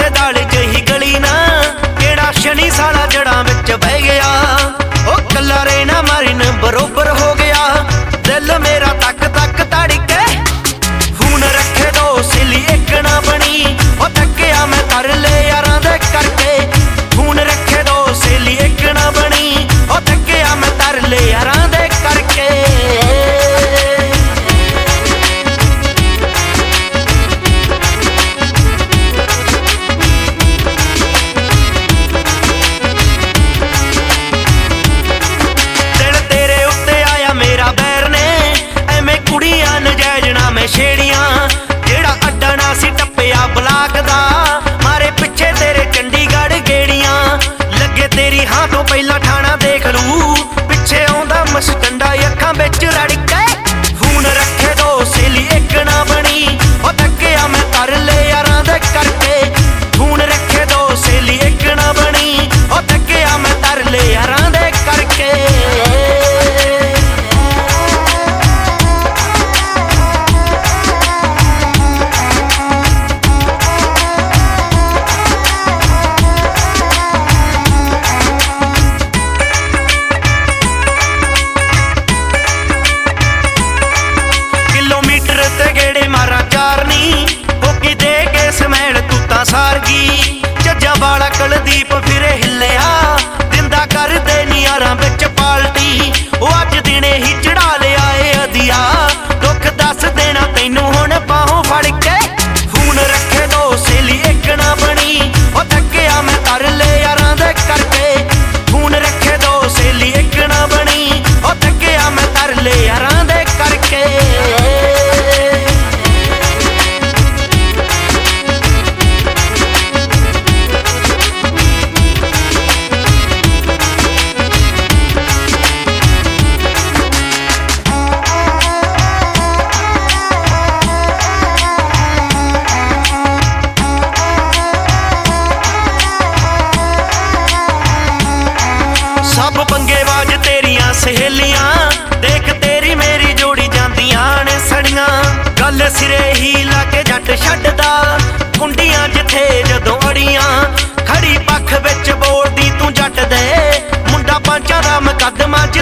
ते दाल जही गली ना केड़ा शनि साला जड़ा विच बह गया। ओ कल्ला रेना मारिन बरोबर हो गया। दिल मेरा तक तक तड़के खून रखे दो सिली एक ना बनी। ओ थकिया मैं कर ले यारां दे करके खून रखे दो सिली एक ना बनी। ओ थकिया मैं कर ले यारां दे करके। छेड़ियां जेड़ा अड्डा ना सी टप्पिया ब्लाक दा मारे पिछे तेरे चंडीगढ़ गेड़ियां लगे तेरी हां तो पहला ठाणा देख लू पिछे आउंदा मस्टंडा अखां बिच रड़के खून रखे दो सेली एक ना बनी। ओ थकिया मैं कर ले यारां दे करके खून रखे दो सेली एक ना बनी। ओ थकिया मैं कर ले यारां दे करके। जज्जा वाला कुलदीप फिरे हिलिया दिंदा कर दे नियारां बिच पाल्टी। ओ अज दिने ही चढ़ा लिया ए अदिया दुख दस देना तैनू हुण बाहों फड़ के खून रखे दो सेली एक ना बनी। ओ थकिया मैं कर ले यारां दे करके खून रखे दो सेली एक ना बनी। ओ थकिया मैं कर ले यारां दे करके। सब पंगेबाज तेरियां सहेलियां देख तेरी मेरी जोड़ी जांदियां ने सड़ियां। गल सिरे ही लाके जट छड्डदा कुंडियां जिथे जदों अड़ियां खड़ी पक्ष विच बोलदी तू जट दे मुंडा पांचां दा मुकदमा